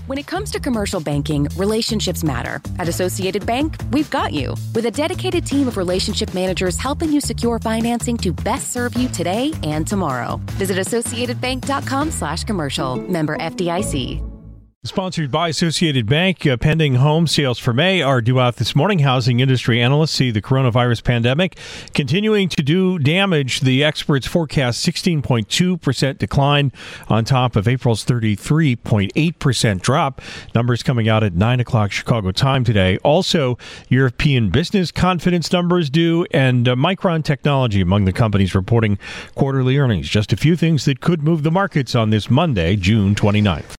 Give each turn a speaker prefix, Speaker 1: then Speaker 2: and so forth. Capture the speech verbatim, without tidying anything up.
Speaker 1: When it comes to commercial banking, relationships matter. At Associated Bank, we've got you. With a dedicated team of relationship managers helping you secure financing to best serve you today and tomorrow. Visit associatedbank.com slash commercial. Member F D I C.
Speaker 2: Sponsored by Associated Bank. Uh, pending home sales for May are due out this morning. Housing industry analysts see the coronavirus pandemic continuing to do damage. The experts forecast sixteen point two percent decline on top of April's thirty-three point eight percent drop. Numbers coming out at nine o'clock Chicago time today. Also, European business confidence numbers due, and uh, Micron Technology among the companies reporting quarterly earnings. Just a few things that could move the markets on this Monday, June twenty-ninth.